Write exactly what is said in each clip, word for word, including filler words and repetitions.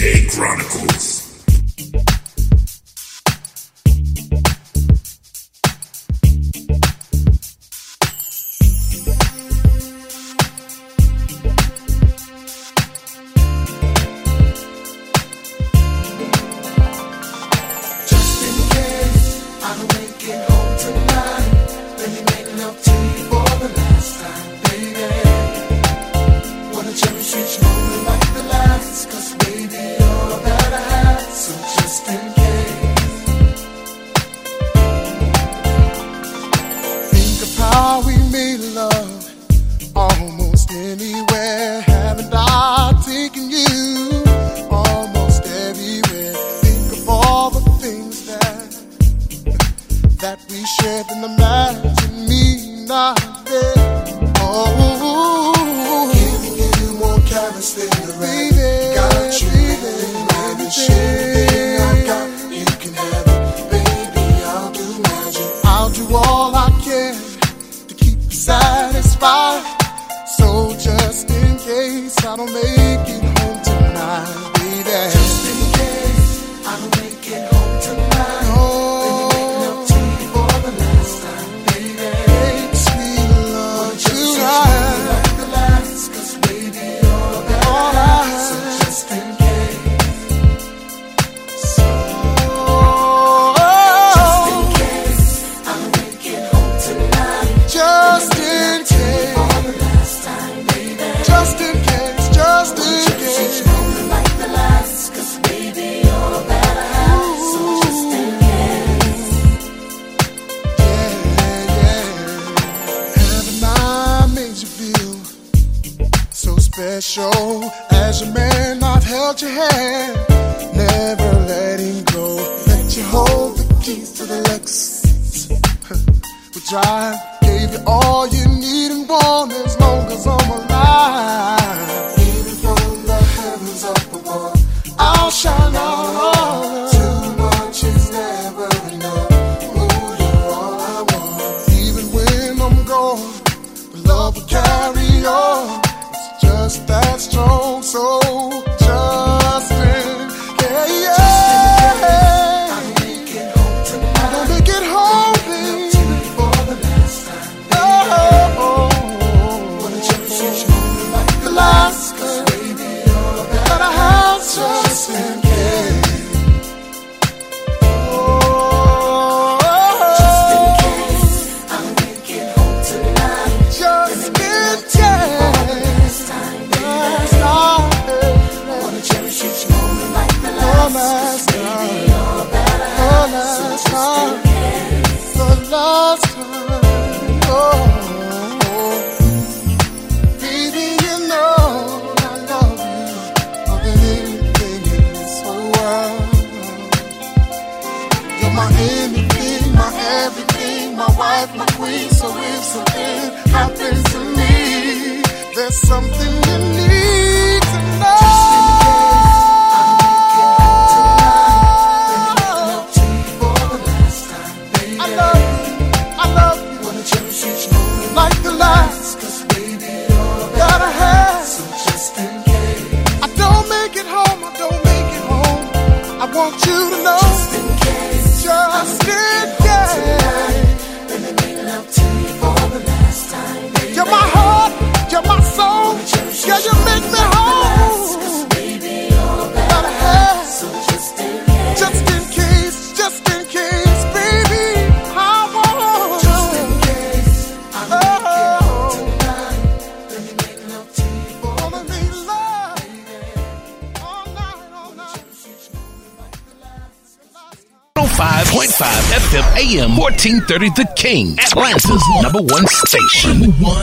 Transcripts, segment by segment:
K Chronicles. five point five F M A M fourteen thirty The King, Atlanta's number one station. Number one.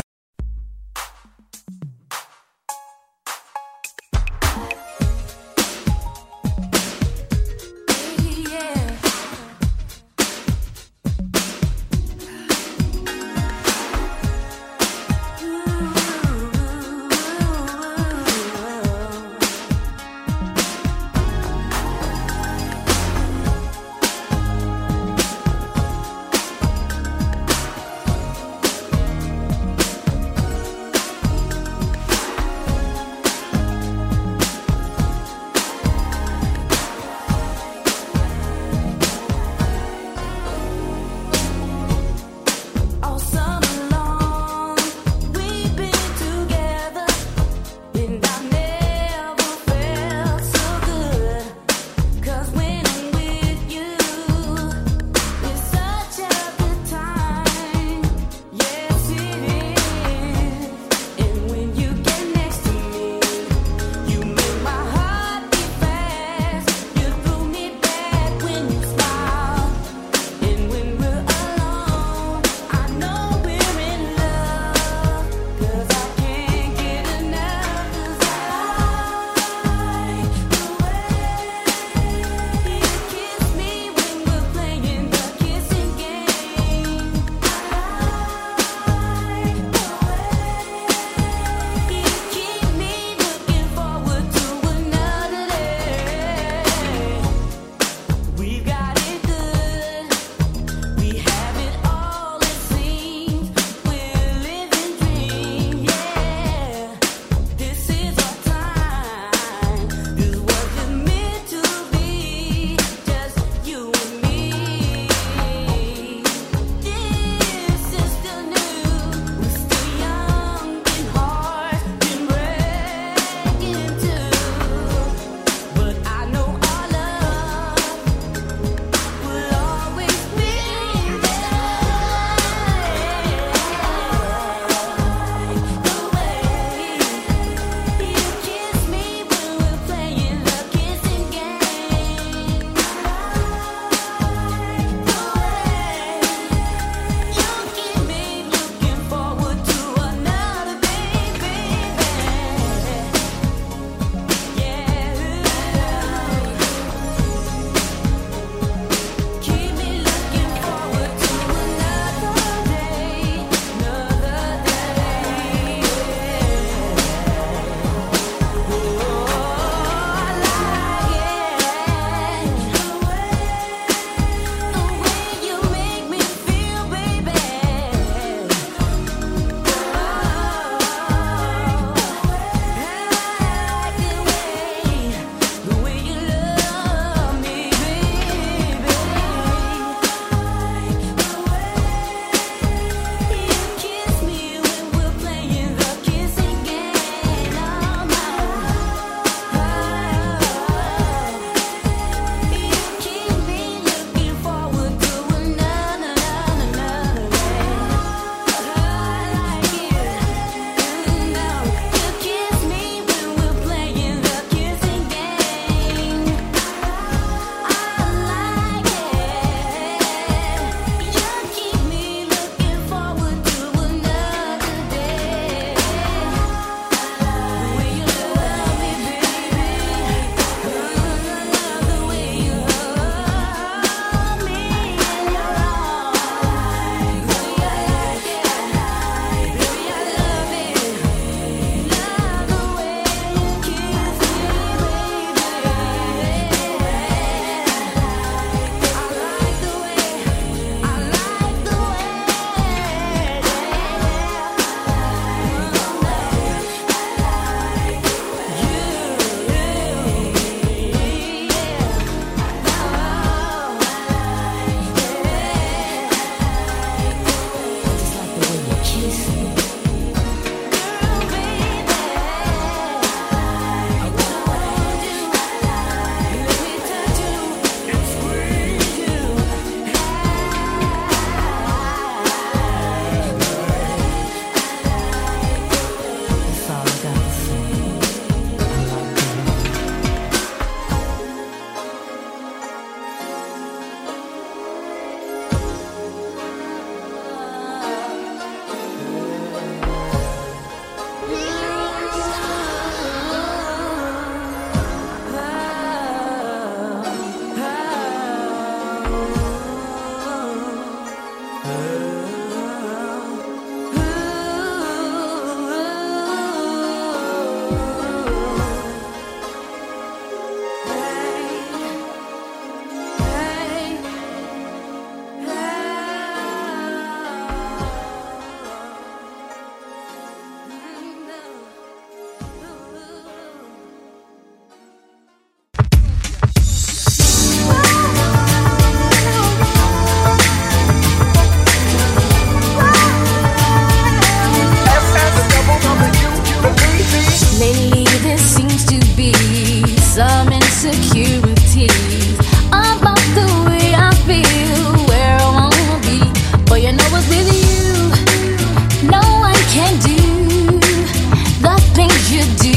insecurities about the way I feel, where I wanna be. But you know what's with you? No one can do the things you do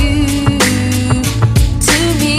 to me.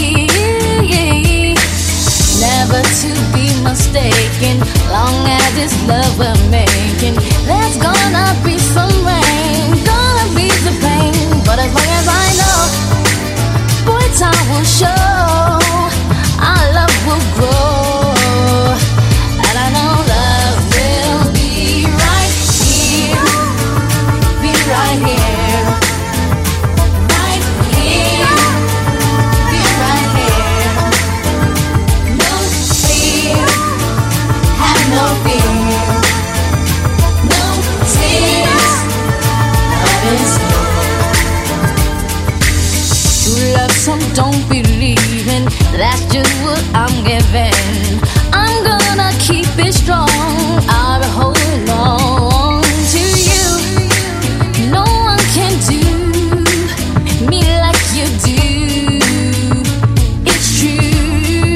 Never to be mistaken, long as it's love we're making. There's gonna be some rain, gonna be the pain, but as long as I know, boy, time will show, our love will grow, and I know love will be right here, be right here, right here, be right here. No fear, have no fear, no tears, love is true love, some don't believe in. That's just what I'm giving. I'm gonna keep it strong. I'll be holding on to you. No one can do me like you do. It's true.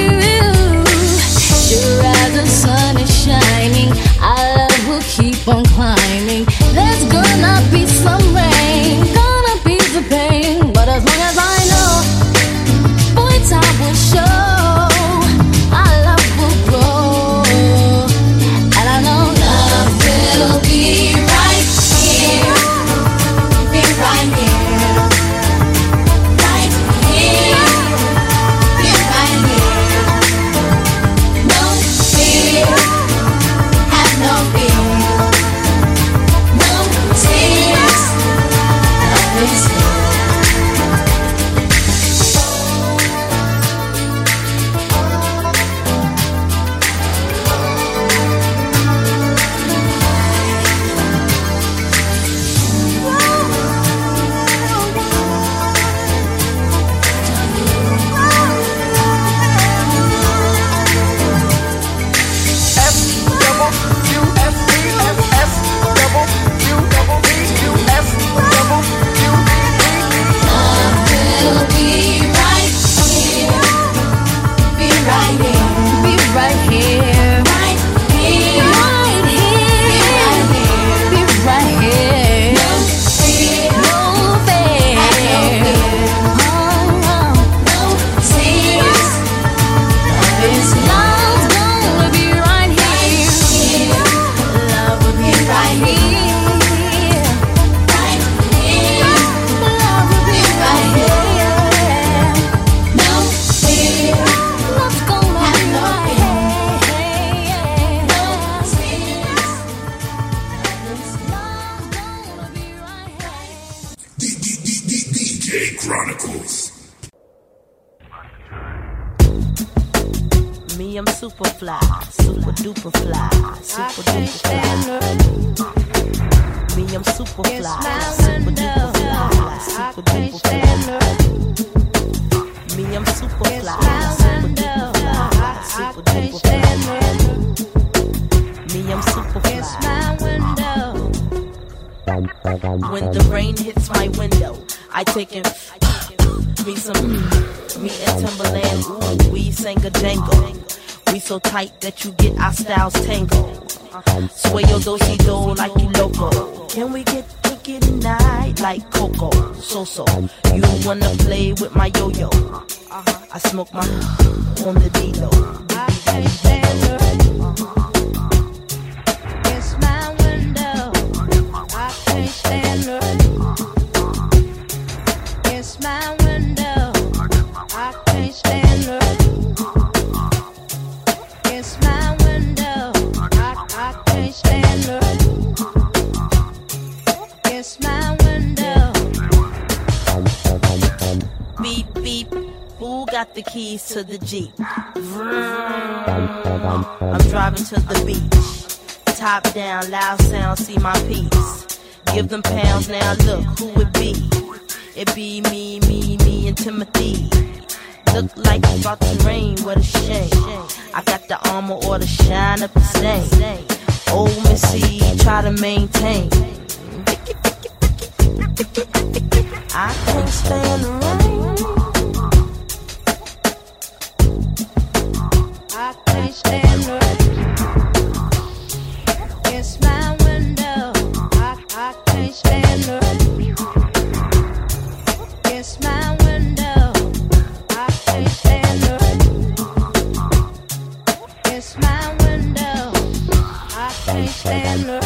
Sure as the sun is shining, our love will keep on climbing. There's gonna be some rain, gonna be the pain, but as long as I know, boy, time will show, our love will grow, and I know love will be right here, be right here, right here, be right here. No fear, have no fear, no tears, love is here. Me, I'm super fly, super duper fly, super duper fly. Me, I'm super fly, super duper fly, super duper fly. Me, I'm super fly, super duper fly, super duper fly. Me, I'm super fly. When the rain hits my window, I take in me some, me and Timberland, ooh, we sang a jangle. We so tight that you get our styles tangled. Sway your do-si-do like you loco. Can we get wicked tonight like Coco? So-so, you wanna play with my yo-yo? I smoke my on the D-Lo. I can't stand her. It's my window. I can't stand her. It's my window. I can't stand her. It's my window. I, I can't stand her. It's my window. Beep, beep. Who got the keys to the Jeep? I'm driving to the beach. Top down, loud sound, see my piece. Give them pounds now, look who it be. It be me, me, me and Timothy. Look like it's about to rain, what a shame. I got the armor or the shine up the stain. Old Missy, try to maintain. I can't stand the rain. stand her.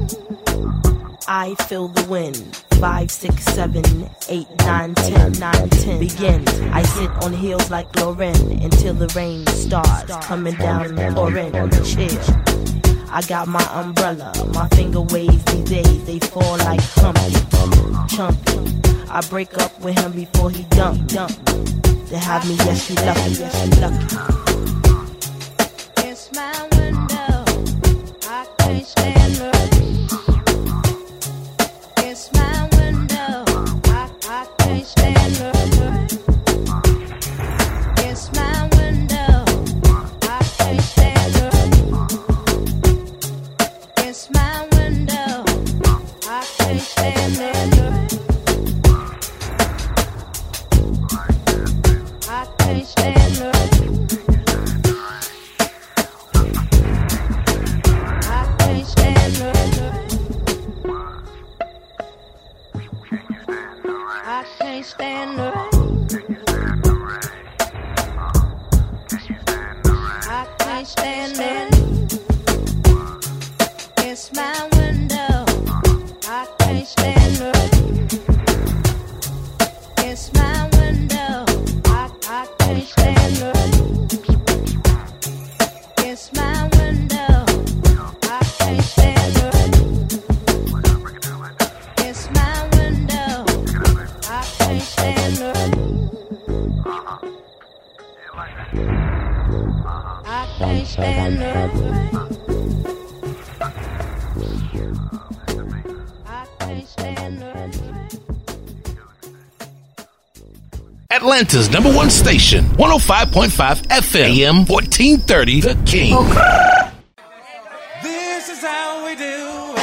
I feel the wind. Five, six, seven, eight, nine, ten, nine, ten. Begin. I sit on heels like Lauren until the rain starts coming down and pouring. Chill. I got my umbrella. My finger waves these days. They fall like Humpty, Chumpy. I break up with him before he dump, dump. To have me, yes, you lucky, yes, you lucky. It's my window. I can't stand her. It's my window. I, I can't stand her. It's my window. I can't stand her. It's my window. I can't stand her. I can't stand her. I can't stand her. I can't stand her. I can't stand her. It's my window. I can't stand her. It's my window. I, I can't stand her. It's my window. I can't stand her. It's my window. I can't stand her. I can't stand her. I can't stand her. Atlanta's number one station, one oh five point five F M, A M fourteen thirty, The King. This is how we do it.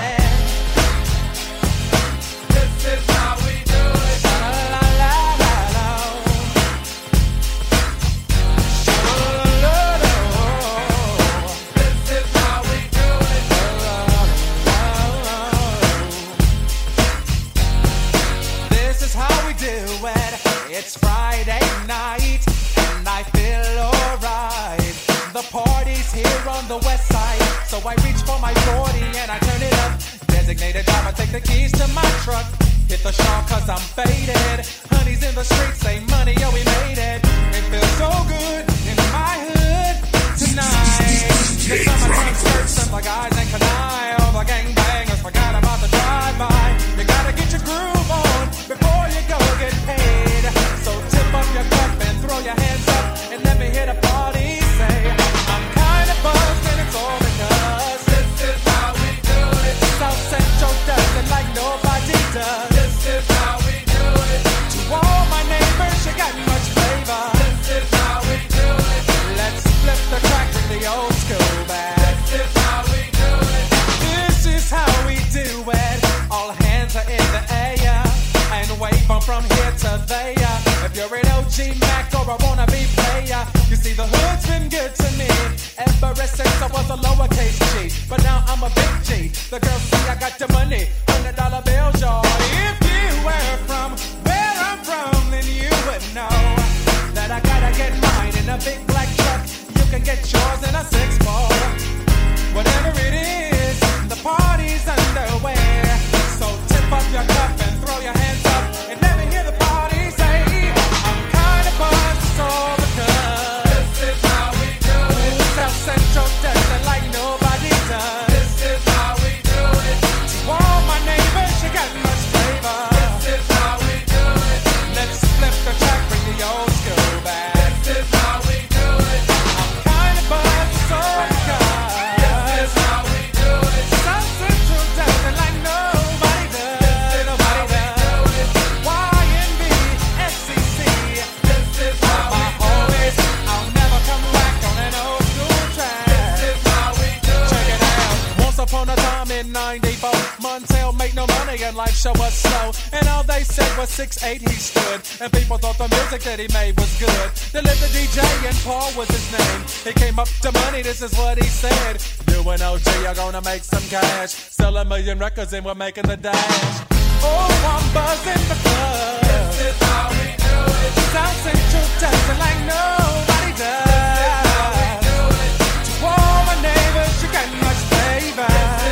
This is how we do it. Sha-la-la-la-la-la. Sha-la-la-la-la-la. This is how we do it. This is how we do it. It's Friday night and I feel alright. The party's here on the west side, so I reach for my forty and I turn it up. Designated driver, take the keys to my truck. Hit the shawl cause I'm faded. Honey's in the streets, say money, yo, we made it. It feels so good in my hood tonight. The summer sun skirts, simple guys ain't canine. All the gangbangers forgot about the drive-by. You gotta get your groove on before you go get paid. So tip up your cup and throw your hands up and let me hit a party. Say, I'm kinda buzzed and it's all because This is how we do it. South Central does it like nobody does. This is how we do it. To all my neighbors, you got much flavor. This is how we do it. Let's flip the track with the old school back. This is how we do it. This is how we do it. All hands are in the air and wave from from here to there. If you're an O G Mac or a wannabe player, you see the hood's been good to me ever since I was a lowercase G. But now I'm a big G. The girls see I got the money, hundred dollar bills, y'all. If you were from where I'm from, then you would know that I gotta get mine in a big black truck. You can get yours in a six four. Whatever it is, the party's underway. So tip up your cup and throw your hands up and let me hear the party say, I'm kinda buzzed, it's all because This is how we do it. South Central does it like nobody does. This is how we do it. To all my neighbors, you got much flavor. This is how we do it. Let's flip the track, bring the old school back. This is how we do it. I'm kinda buzzed, it's all because This is how we do it. South Central does it like nobody does. Nobody does. Y N B, S C C. This is how My we do it. homies, I'll never come back on an old school track. This is how we do Check it. it out. Once upon a time in ninety-four, Montel made no money and life show was slow. And all they said was six eight he stood. And people thought the music that he made was good. They lived the D J and Paul was his name. He came up to money, this is what he said. You and O G are gonna make some cash. Sell a million records and we're making the dash. Oh, I'm buzzing because This is how we do it. South Central does it like nobody does. To all my neighbors, you got much flavor.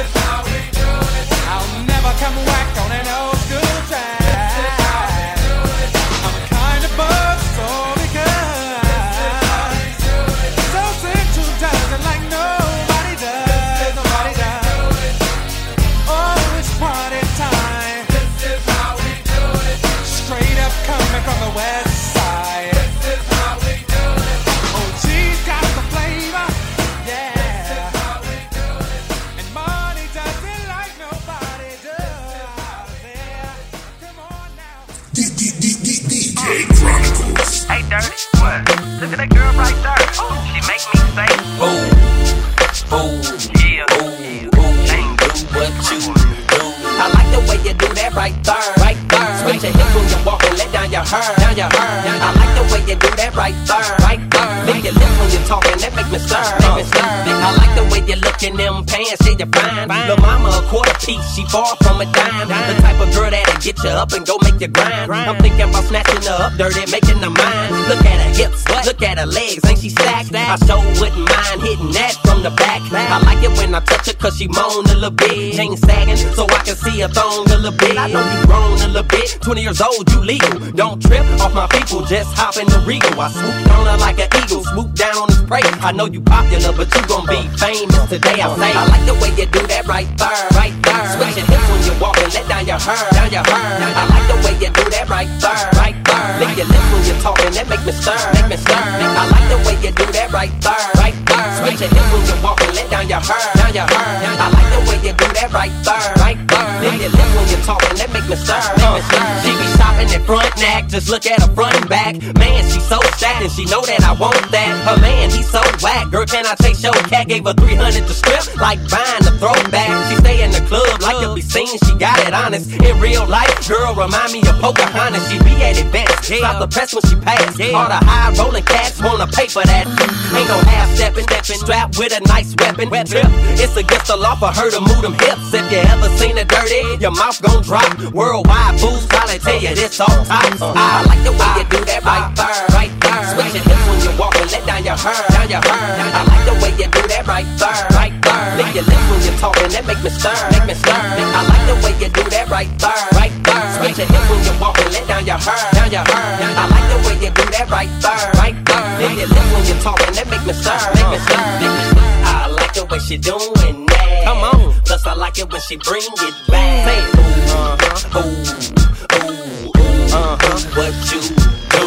dirty. What? Look at that girl right there. She make me say, ooh, ooh, yeah, ooh, ooh, ain't do what you do. I like the way you do that right there, right there. Switch your hips when you walk and let down your hair, down your hair. I like the way you do that right there, right there. Lick your lips when you're talking, that make me stir, make me stir. I like the way you look in them pants, yeah, you're fine. Lil' mama a quarter piece, she far from a dime. The type of girl that'll get you up and go make you grind. I'm thinking about snatching her up dirty, making her mine. Look at her hips, look at her legs, ain't she stacked? I sure wouldn't mind hitting that from the back. I like it when I touch her cause she moan a little bit. Chain sagging so I can see her thong a little bit. I know you grown a little bit, twenty years old, you legal. Don't trip off my people, just hop in the Regal. I swooped on her like an eagle, swoop down on his prey. I know you popular, but you gon' be famous today, I say. I like the way you do that right there, right there. Switch your hips when you walk and let down your hair, down your hair. I like the way you do that right there, right there. Lick your lips when you're talking, that make me stir, make me stir. I like the way you do that right there, right there. Switch your hips when you walk and let down your hair, down your hair. I like the way you do that right there, right there. Lick your lips when you're talking, that make me stir, make me stir. She be shopping at front neck, just look at her front and back. Man, she so sad and she know that I want that. Her man, he so whack. Girl, can I take your cat? Gave her three hundred to strip, like buying the throwback. She stay in the club like to be seen, she got it honest. In real life, girl, remind me of Pocahontas. She be at events, stop the press when she pass. All the high rolling cats wanna pay for that. Ain't no half stepping, strapped with a nice weapon. Trip, it's against the law for her to move them hips. If you ever seen it dirty, your mouth gon' drop. Worldwide fools probably tell you this all time. I like the way you do that right there, right there. Switch your hips when you walk and let down your hair, down your hair. I like the way you do that right there, right there. Lick your lips when you're talking, that make me stir, make me stir. I like the way you do that right there, right there. Switch your hips when you walk and let down your hair, down your hair. I like the way you do that right there, right there. Lick your lips when you're talking, that make me stir, make me stir. I like the way she doing that. Come on. Plus I like it when she bring it back. Say ooh, uh-huh, ooh, ooh, ooh, uh-huh, what you do.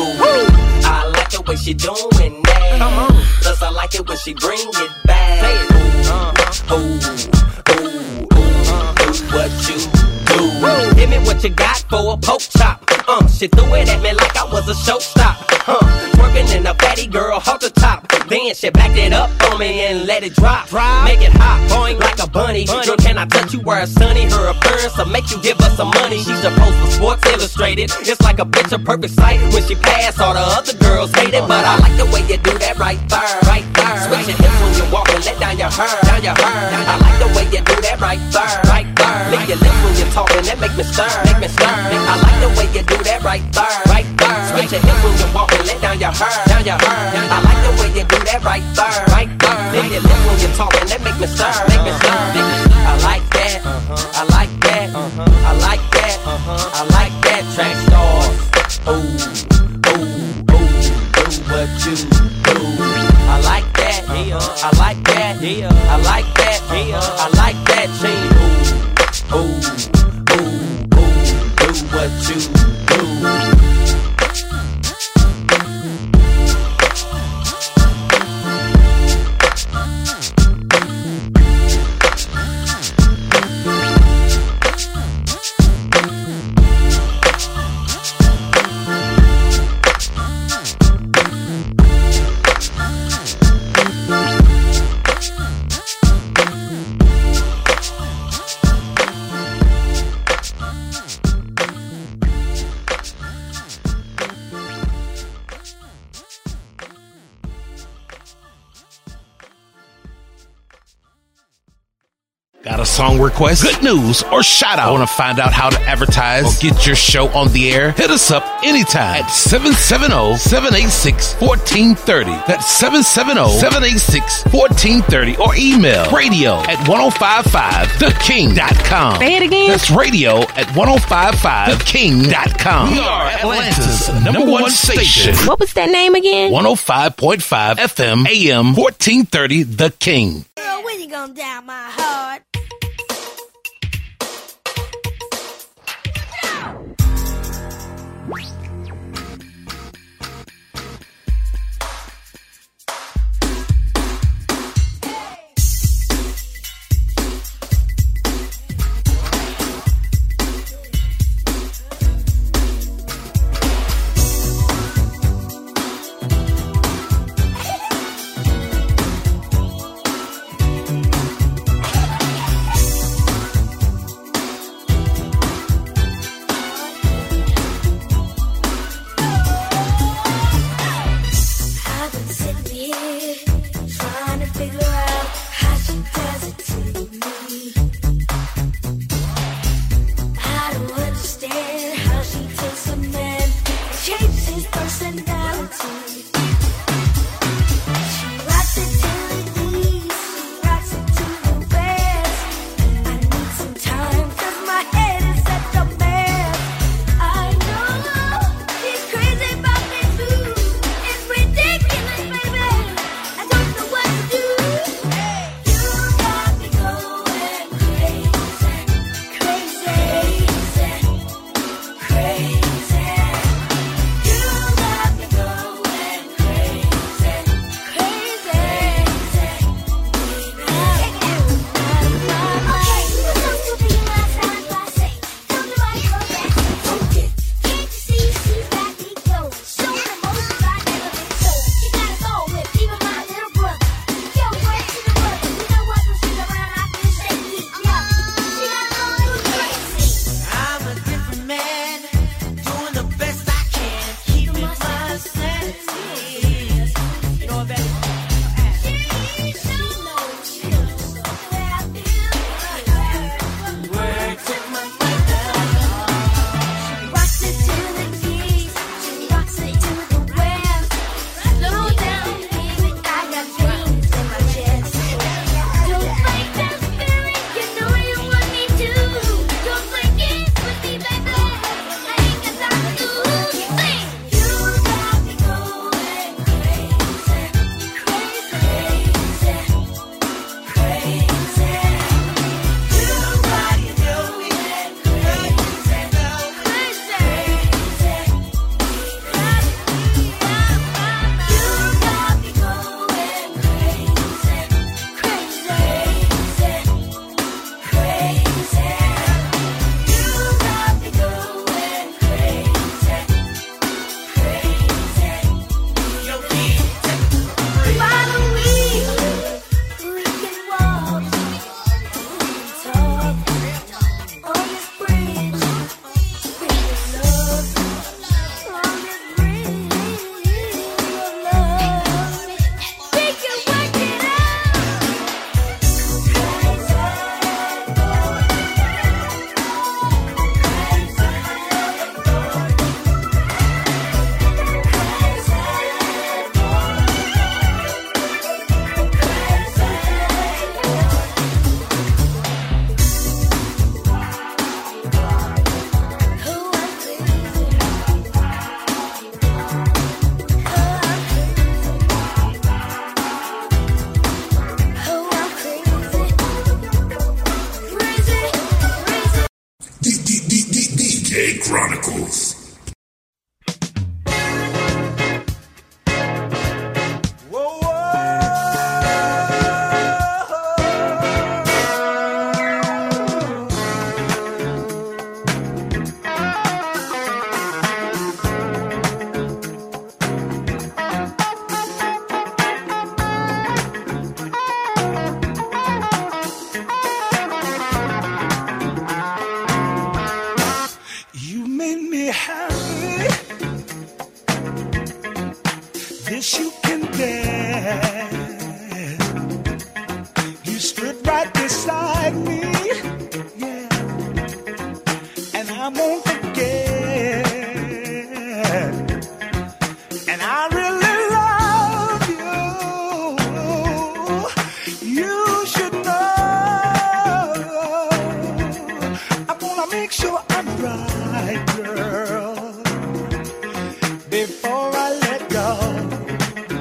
I like the way she doing that. Come on. Plus I like it when she bring it back. Say ooh, uh-huh, ooh, ooh, ooh, uh-huh, what you do. Give me what you got for a poke chop. Uh, she threw it at me like I was a showstop. Huh, twerking in a fatty girl, hold the top. Then she backed it up on me and let it drop. Make it hot, boing like a bunny. Girl, can I touch you where it's sunny? Her appearance will make you give her some money. She's supposed for Sports Illustrated. It's like a picture perfect sight. When she pass, all the other girls hate it. But I like the way you do that right there, right there. Switch your hips when you walk and let down your hair, down your hair. I like the way you do that right there, right there. Lick your lips when you're talking, that make me stir, make me stir. I like the way you do that right there, right there. Switch your hips when you walk and let down your hair, down your hair. I like the way you do that right there, right there. Lick your lips when you're talking, that make me stir, make me stir. I like that, I like that, I like that, I like that. Track stars, ooh, ooh, ooh, do what you do. I like that, I like that, I like that, I like that. Ooh, ooh, ooh, ooh, do what you do. Got a song request, good news, or shout out? Want to find out how to advertise or get your show on the air? Hit us up anytime at seven seven zero, seven eight six, one four three zero. That's seven seven zero, seven eight six, one four three zero or email radio at ten fifty-five the king dot com. Say it again. That's radio at ten fifty-five the king dot com. We are Atlanta's number one station. What was that name again? one oh five point five F M A M fourteen thirty The King. Girl, when you gonna down my heart? Chronicles. Before I let go,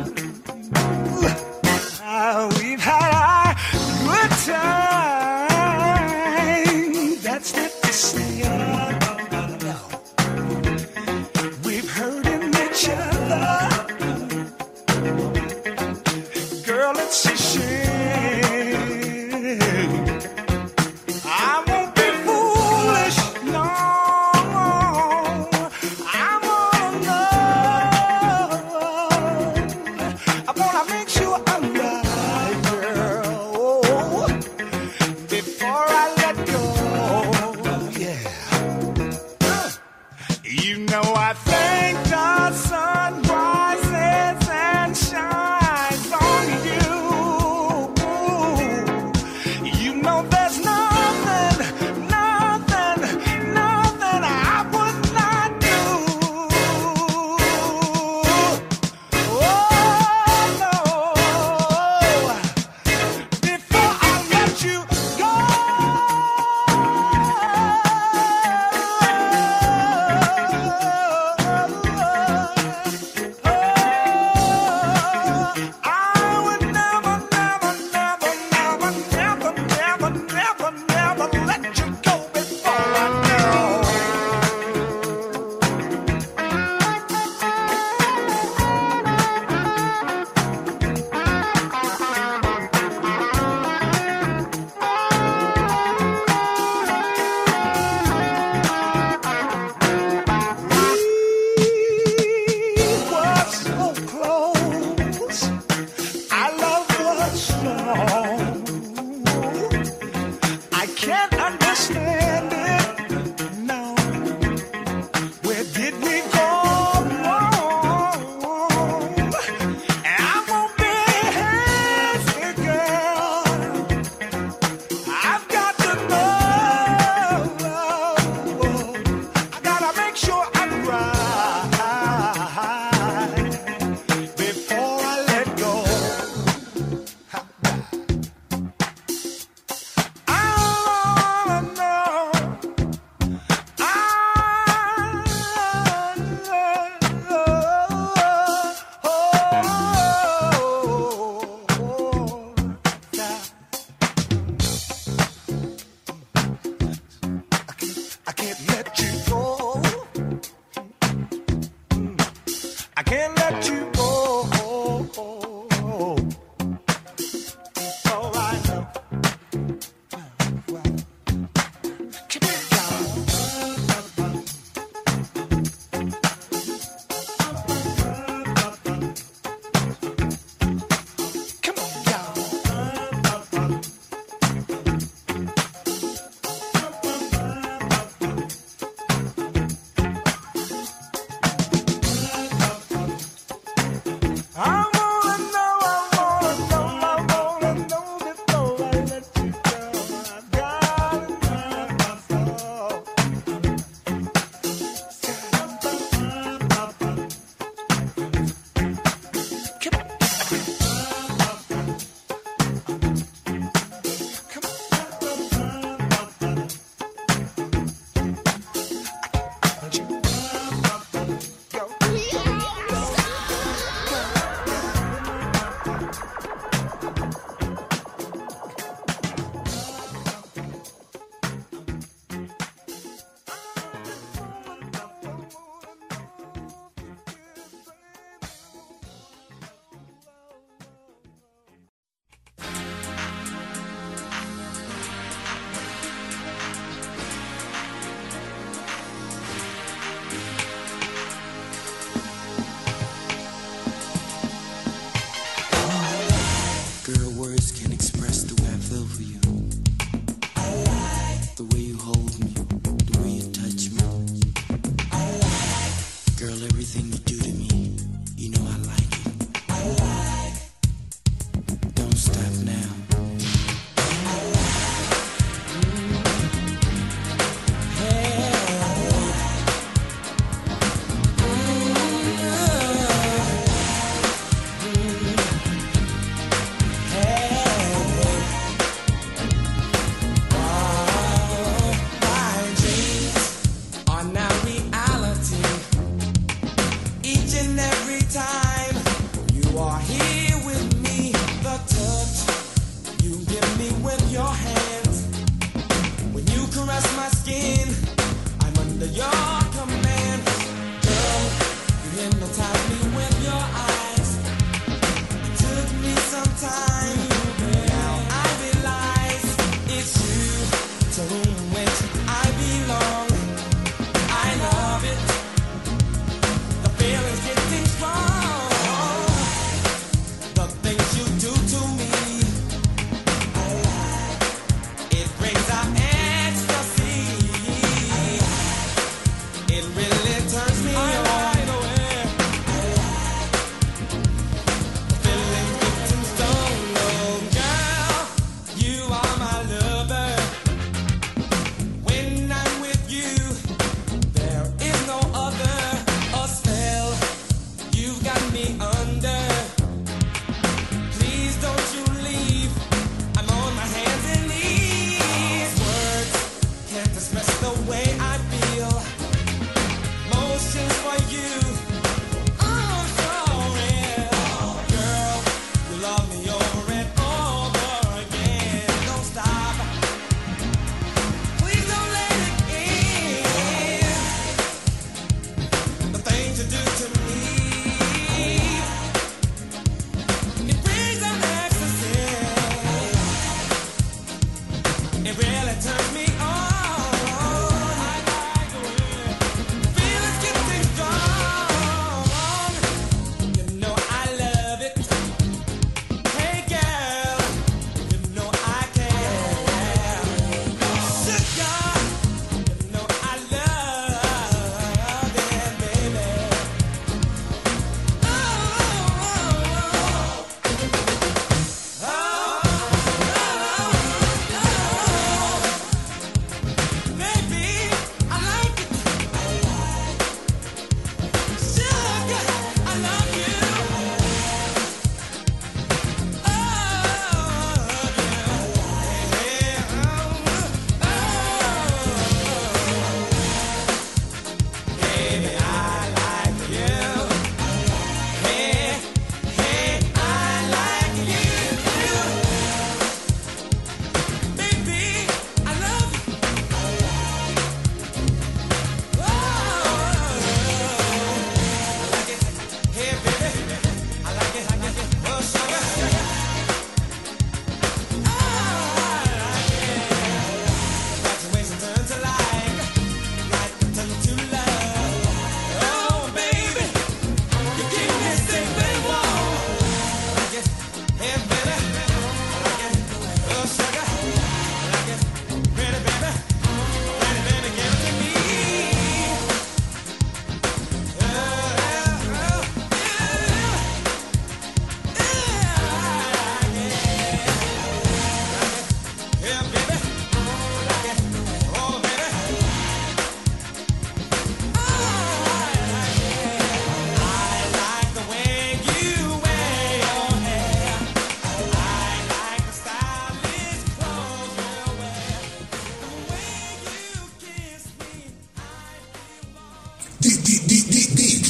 can't let you go. It's all right now.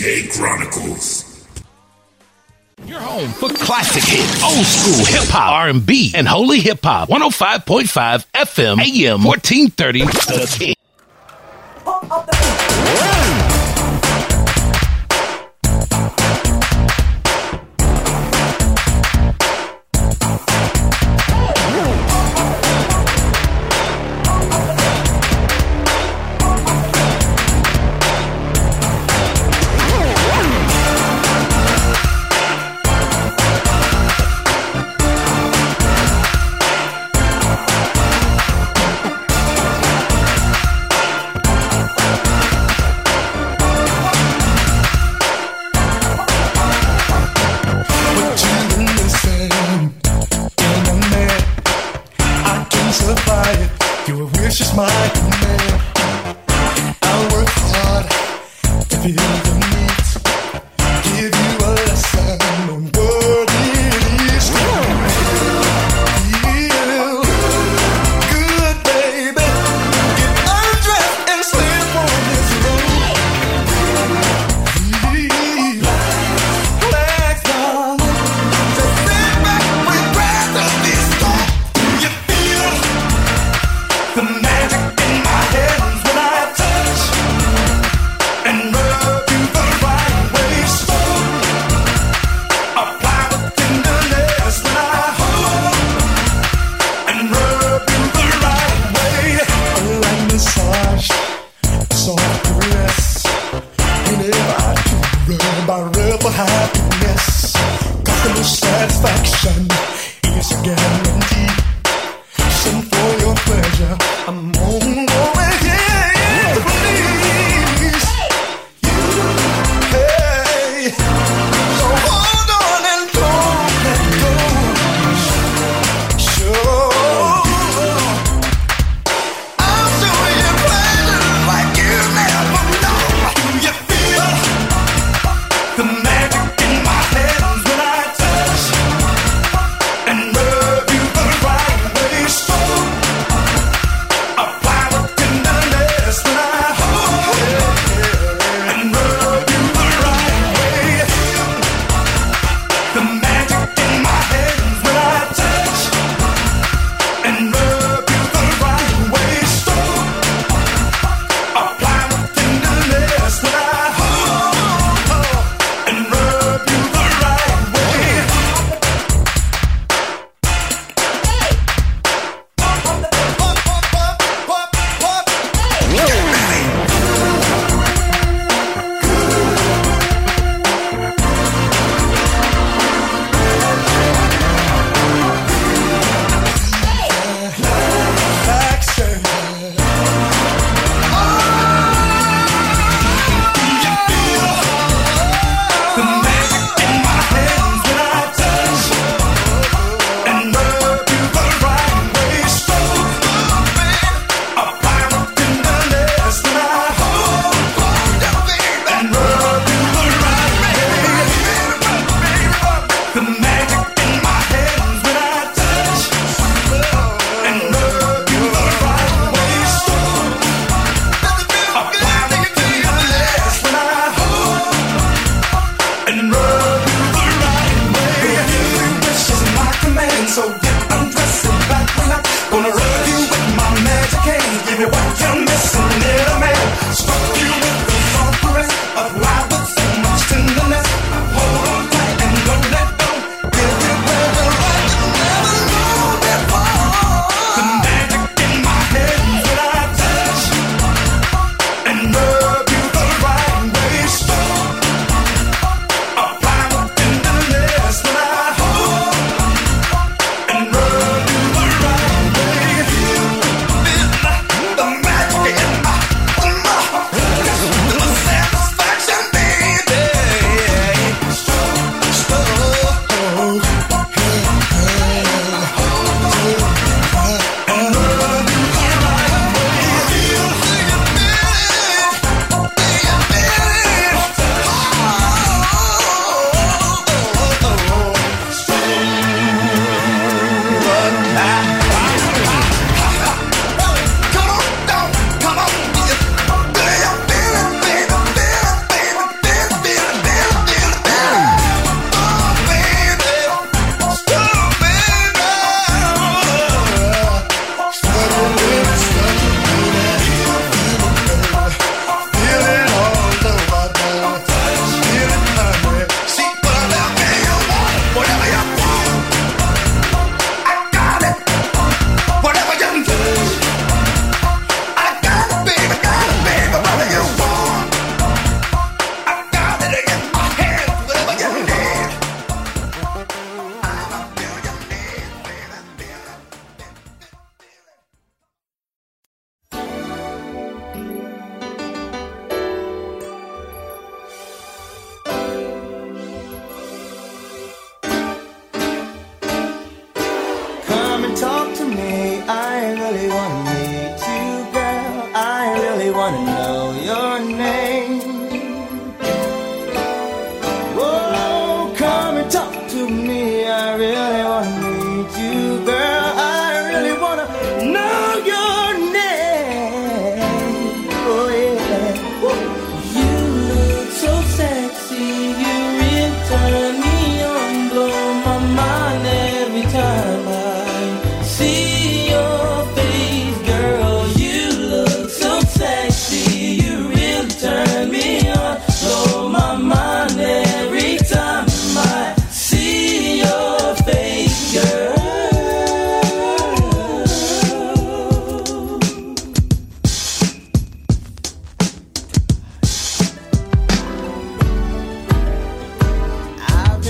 K Chronicles. Your home for classic hits, old school hip hop, R and B, and holy hip hop. one oh five point five F M, A M, fourteen thirty. The King.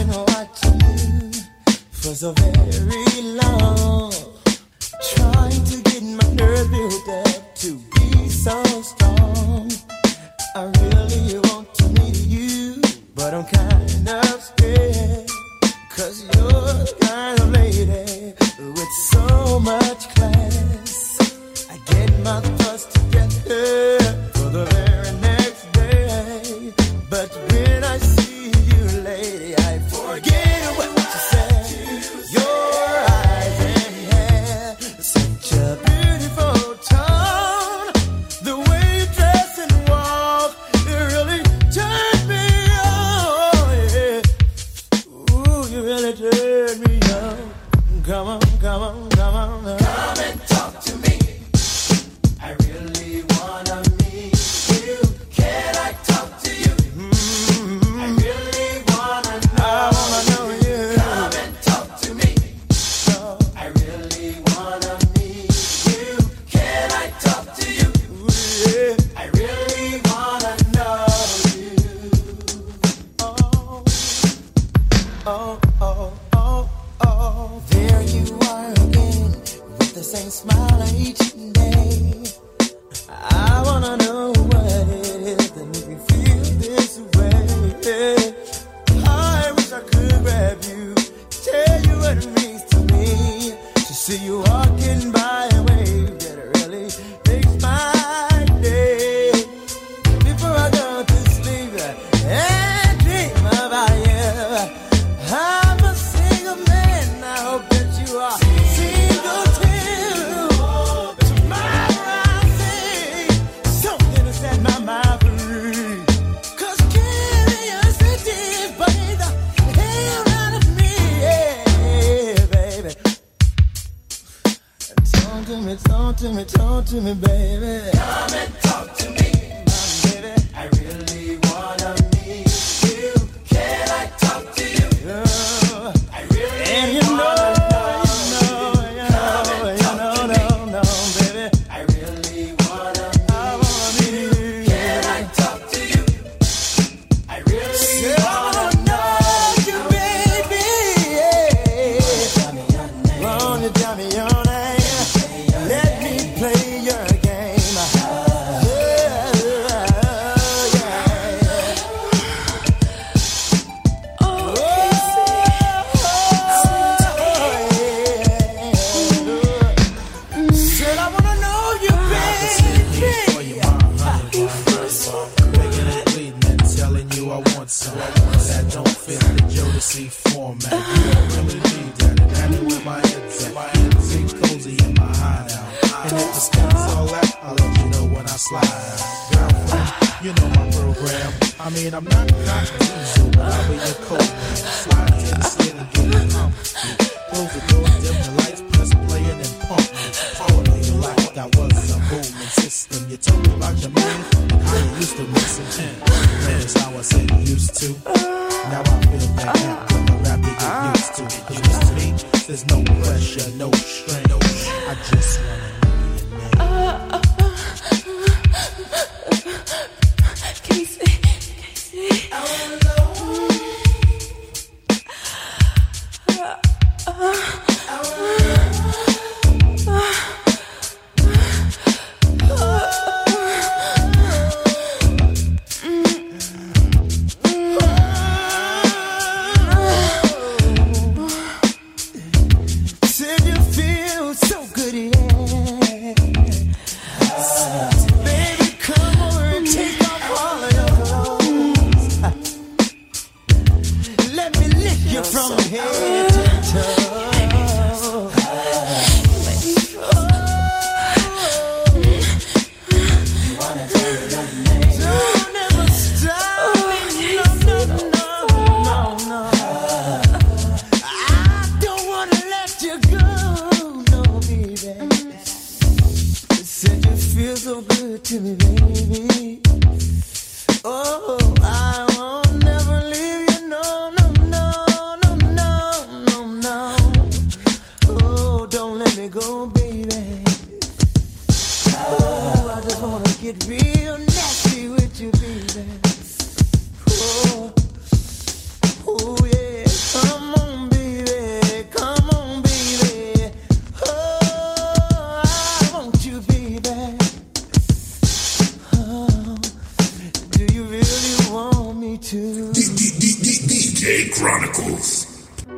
been watching you for so very long, trying to get my nerves built up to be so strong. I really want to meet you, but I'm kind of scared, 'cause you're the kind of lady with so much class. I get my thoughts together for the very next day, but when I see you, lady, I forget what you said. Your eyes and hair, such a beautiful tone. The way you dress and walk, it really turned me on. Yeah. Ooh, you really turned me on. Come on, come on, come on, come and talk to me. I really wanna meet you. Can I talk to you? Mm-hmm. I really wanna know. I wanna know you. Come and talk to me. So I really wanna meet you. Can I talk to you? Ooh, yeah. I really wanna know you. Oh, oh, oh, oh, oh. There you are again, with the same smile each day. I wanna know what it is that makes me feel this way. I wish I could grab you, tell you what it means to me, to see you walking by a wave that really makes my day. Before I go to sleep and dream about you, I'm a single man, I hope that you are single too. Tomorrow I'll say something to set my mind free, 'cause curiosity burns the hell out of me, yeah, baby. Talk to me, talk to me, talk to me, baby. Come and talk to me, my baby. I really wanna meet you. Can I talk to you? Oh, I really and you know, you know, you know, you know, no, no, baby. I really wanna meet I wanna meet you. Can I talk to you? I really yeah, wanna know you, baby. Yeah. Won't you tell me your name? Let me play your game. Yeah, yeah. Oh, yeah. Said I wanna know you, baby. Making it bleeding and telling you I want some that don't fit the Jodeci format. You don't really need that, and that ain't where my head's at. My head's ain't cozy in my hideout, and if the sky's all that, I'll let you know when I slide out. Girlfriend, you know my program. I mean, I'm not not diesel, but I'll be your coat man. Slide to the skin and get it comfy. Close the door, dim the lights, press play and then pump me. Totally like that was a booming system. You told me about your man, how you used to mix it in. Man, it's how I said used to. Now I feel that now, but the rap you get used to. 'Cause with me, there's no pressure, no strain. I just wanna know your name. Casey, Casey. I wanna know. I wanna know. Said you feel so good, yeah. Baby, come over and take off all of your clothes. Let me lick you from head to toe. Don't ever stop me, no, no, no, no, no. I don't wanna let you go, no, baby. Said you feel so good to me, baby. Oh, I won't never leave you, no, no, no, no, no, Chronicles.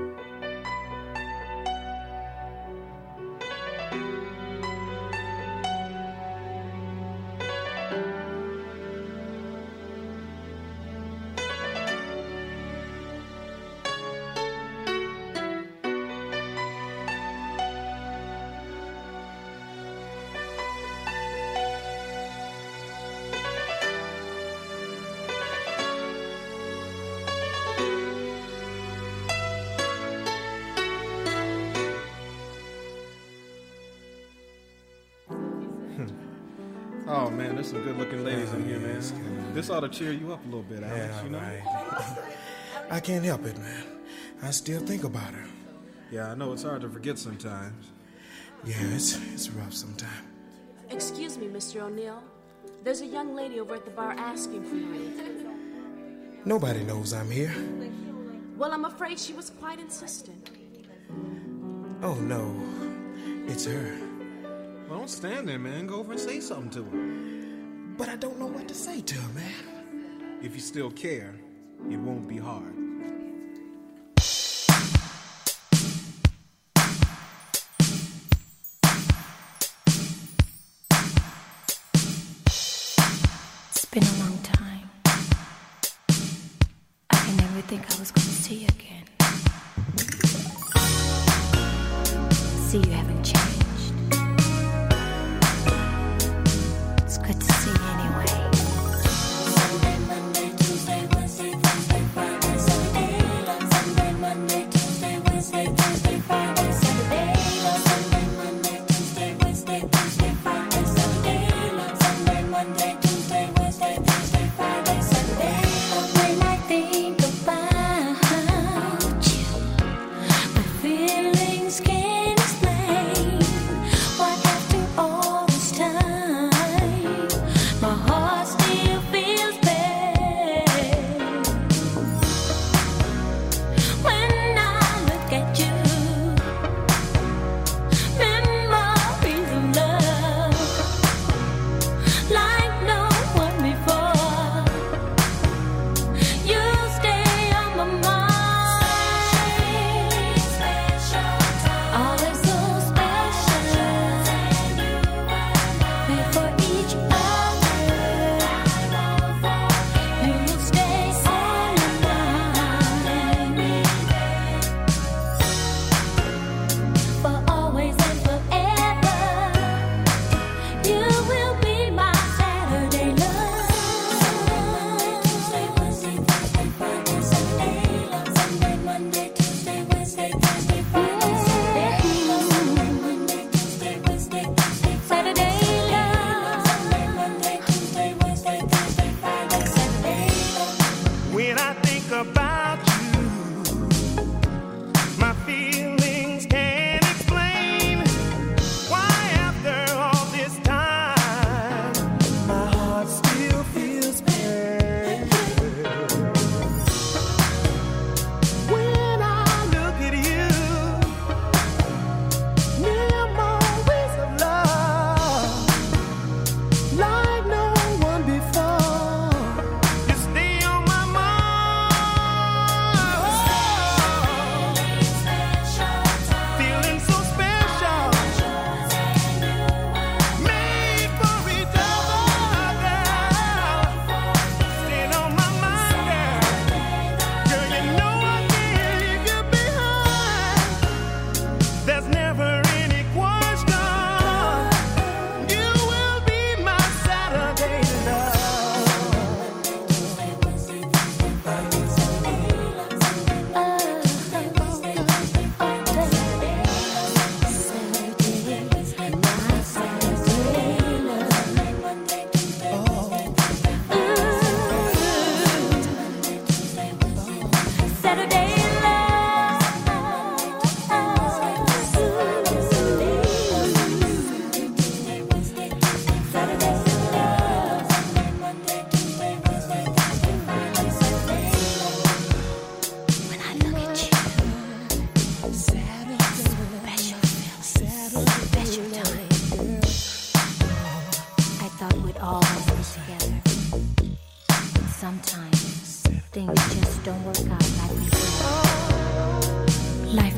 Oh man, there's some good-looking ladies in here, man. This ought to cheer you up a little bit, Alex. Yeah, you know? right. I can't help it, man. I still think about her. Yeah, I know it's hard to forget sometimes. Yeah, it's it's rough sometimes. Excuse me, Mister O'Neill. There's a young lady over at the bar asking for you. Nobody knows I'm here. Well, I'm afraid she was quite insistent. Oh no, it's her. Well, don't stand there, man. Go over and say something to her. But I don't know what to say to her, man. If you still care, it won't be hard. It's been a long time. I can never think I was going to see you again. See, you haven't changed. It's good to see you anyway. Sunday, Monday, Tuesday, Wednesday, Thursday, Friday, Saturday. Sunday, Monday, Tuesday, Wednesday, Thursday, Friday, Saturday. Sunday, Monday, Tuesday, Wednesday, Thursday, Friday, Saturday. Sunday, Monday, Tuesday, Wednesday, Thursday, Friday, Saturday. When I think about you, my feelings can't explain.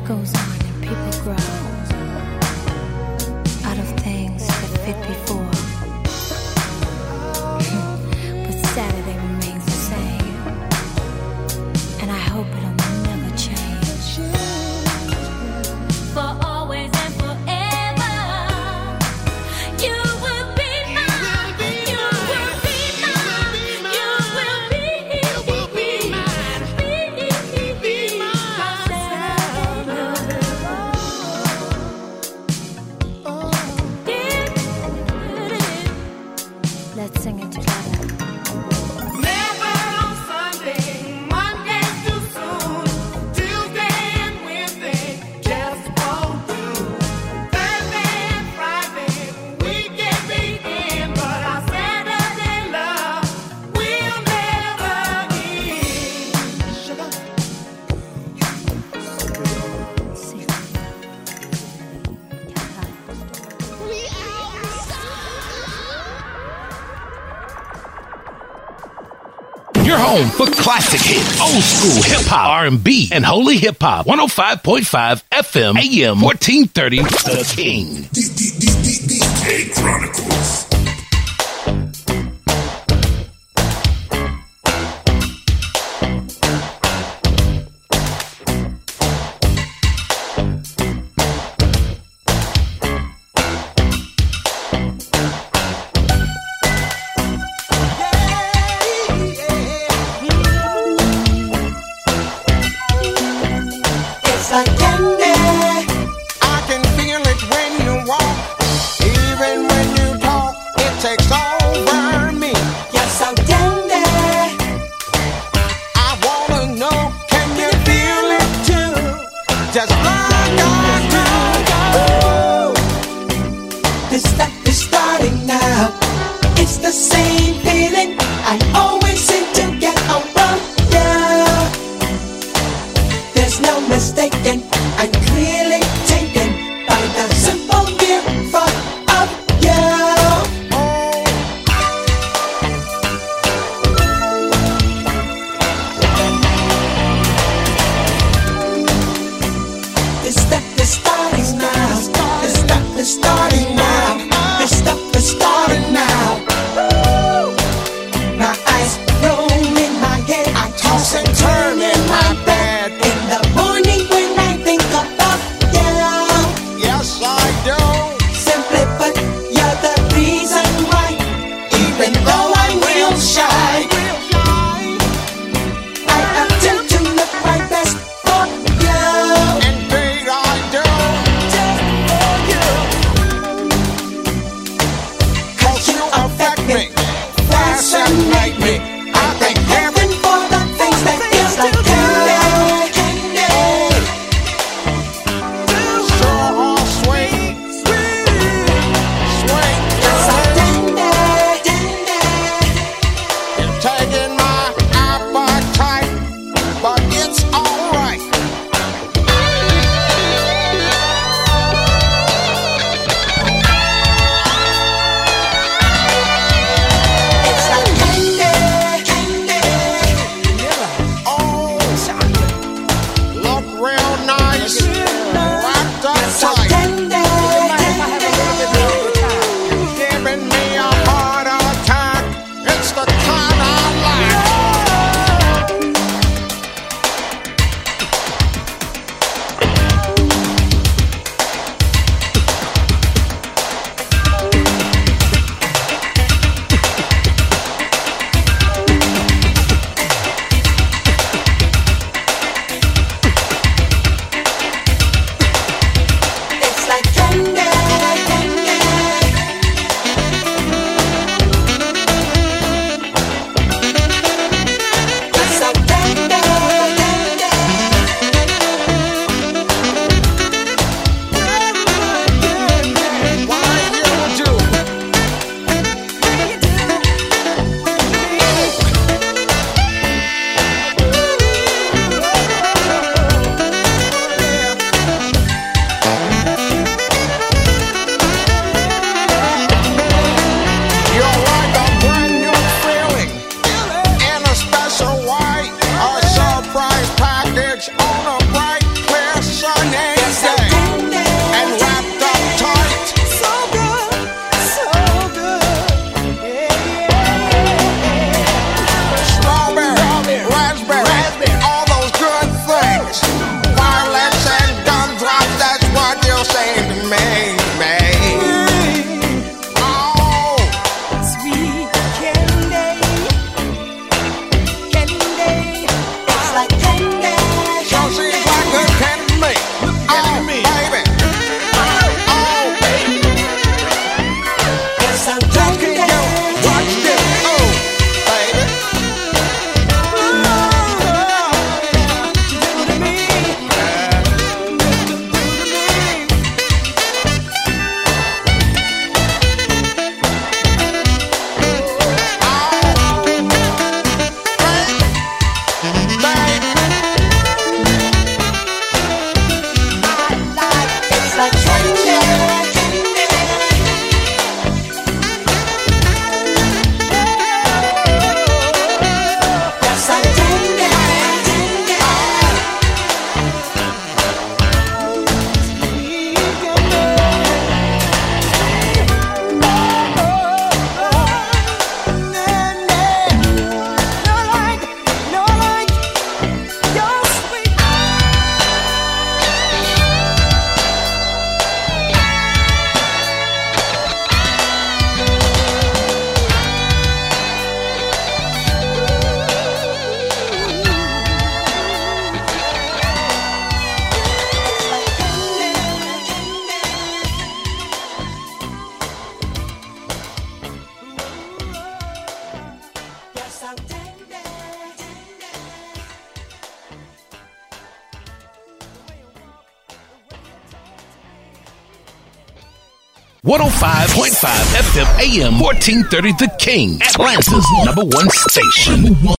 Life goes on and people grow out of things that fit before. But Saturday remains the same, and I hope it'll never change. For always and forever, you will be mine. You will be mine. You will be, you will be mine. Be mine. Let's sing it together. Never on Sunday, Monday's too soon. Tuesday and Wednesday just won't do. Thursday and Friday, we can begin, but our Saturday love will never end. Sugar. Your home for classic hits, old school hip hop, R and B, and holy hip hop. one oh five point five F M, A M, fourteen thirty, The King. D J Chronicles. It's like candy. I can feel it when you walk, even when you talk. It takes over me. You're so candy. I wanna know, can you feel it too? Just like I do. Ooh. This stuff is starting now. It's the same feeling I always seem to get around you. There's no mistaking, I'm clearly taken by the simple mere thought of you. This stuff is starting now. This stuff is starting now. This stuff is starting now. My eyes roll in my head. I toss and turn in my bed. In the morning when I think about you. one oh five point five F M A M fourteen thirty The King, Atlanta's number one station.